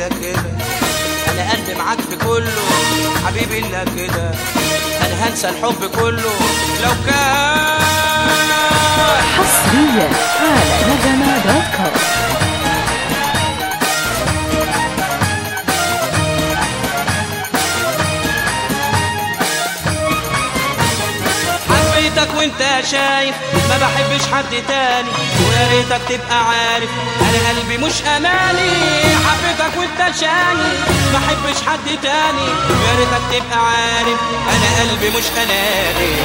إلا كده، أنا قلبي معاك في كله حبيبي إلا كده، أنا هنسى الحب كله لو كان. حصريا على نغمة.com. وانت شايف ما بحبش حد تاني، ويا ريتك تبقى عارف انا قلبي مش اماني. حبيتك وانت شايف ما بحبش حد تاني، ويا ريتك تبقى عارف انا قلبي مش اناني.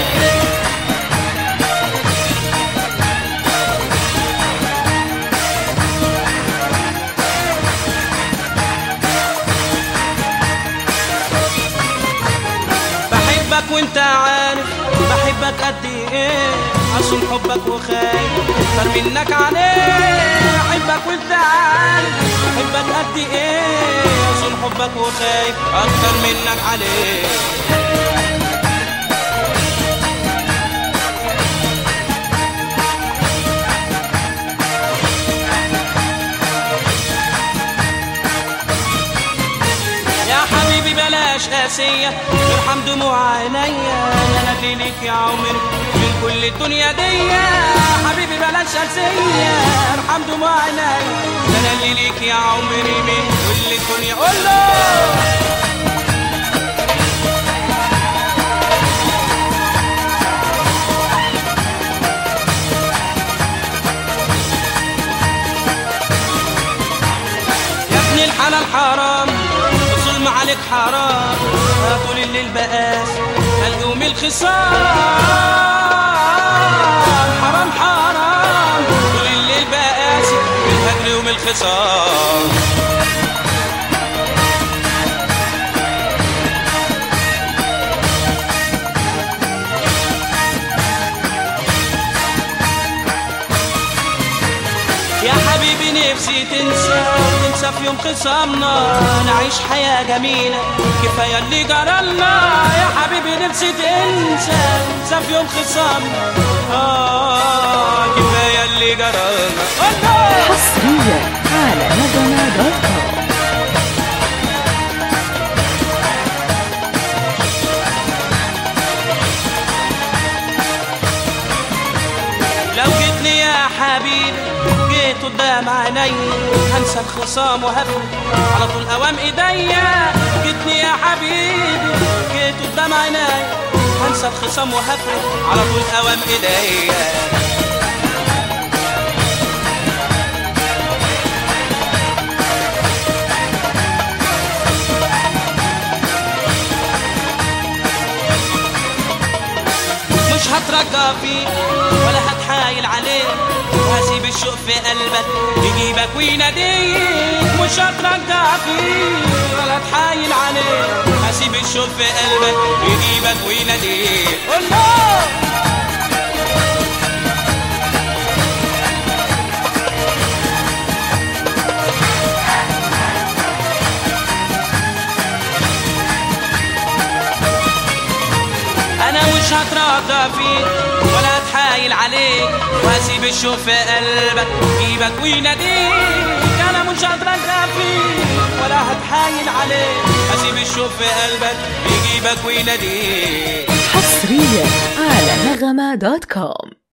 بحبك وانت عارف بحبك قد ايه، عشان حبك وخايف اكتر منك عليه. بحبك وانت عارف بحبك قد ايه، عشان حبك وخايف اكتر منك عليه. يا حبيبي بلاش قاسية ارحم دموع عينيا، انا اللي ليك يا عمري من كل الدنيا دي. حبيبي بلاش قاسية ارحم دموع عينيا، انا اللي ليك يا عمري من كل الدنيا. قول له يا ابن الحلال حرام الظلم عليك حرام، طول الليل بقاس اليوم الخصام. حرام حرام طول الليل بقاس الهجر يوم الخصام. يا حبيبي نفسي تنسى في يوم خصامنا، نعيش حياة جميلة كفاية اللي جرالنا. يا حبيبي نفسي تنسى في يوم خصامنا، كفاية اللي جرالنا. حصريا على نغمة.com. لو جيتني يا حبيبي جيت قدام عيني، هنسى الخصام وهفرق على طول اوام ايديا. جيتني يا حبيبي جيت قدام عيني، هنسى الخصام وهفرق على طول اوام ايديا. مش هترجى فيك ولا هتحايل عليك، وهسيب الشوق في قلبك يجيبك ويناديك. مش هترجى فيك ولا هتحايل عليك، هسيب الشوق في قلبك يجيبك ويناديك. قول له انا مش هترضى فيك ولا هتحايل عليك، وهسيب الشوق في قلبك يجيبك ويناديك. انا مش هترضى فيك ولا هتحايل عليك، هسيب الشوق في قلبك يجيبك ويناديك. حصريا على نغمة.com.